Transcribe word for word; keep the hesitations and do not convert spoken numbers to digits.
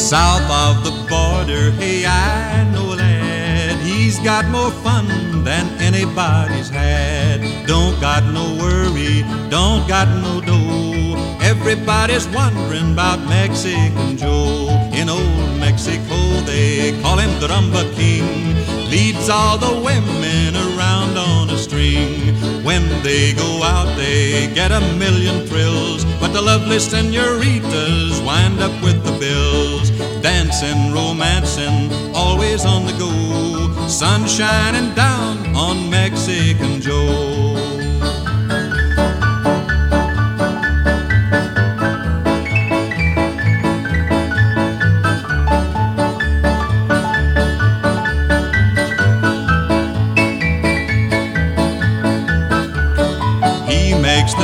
South of the border, hey, I know a lad. He's got more fun than anybody's had. Don't got no worry, don't got no dough. Everybody's wondering about Mexican Joe. In old Mexico, they call him the Rumba King. Leads all the women around on a string. When they go out, they get a million thrills, but the lovely senoritas wind up with the bills. Dancing, romancing, always on the go. Sun shining down on Mexican Joe.